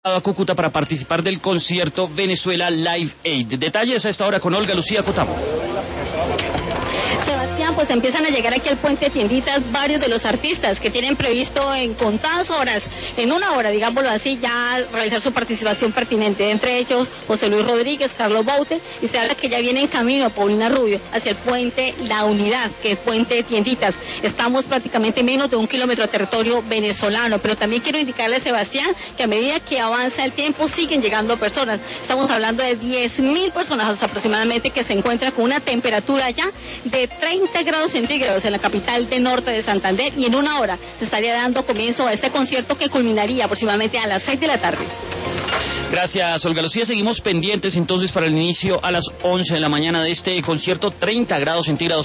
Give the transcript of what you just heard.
a Cúcuta para participar del concierto Venezuela Live Aid. Detalles a esta hora con Olga Lucía Cotamo. Sebastián, pues empiezan a llegar aquí al puente Tienditas varios de los artistas que tienen previsto en contadas horas, en una hora, digámoslo así, ya realizar su participación pertinente. Entre ellos, José Luis Rodríguez, Carlos Baute, y se habla que ya viene en camino Paulina Rubio hacia el puente La Unidad, que es puente Tienditas. Estamos prácticamente menos de 1 kilómetro de territorio venezolano, pero también quiero indicarle, Sebastián, que a medida que avanza el tiempo siguen llegando personas. Estamos hablando de 10.000 personas aproximadamente que se encuentran con una temperatura ya de 30 grados centígrados en la capital de norte de Santander, y en una hora se estaría dando comienzo a este concierto que culminaría aproximadamente a las 6 de la tarde. Gracias, Olga Lucía. Seguimos pendientes entonces para el inicio a las 11 de la mañana de este concierto, 30 grados centígrados.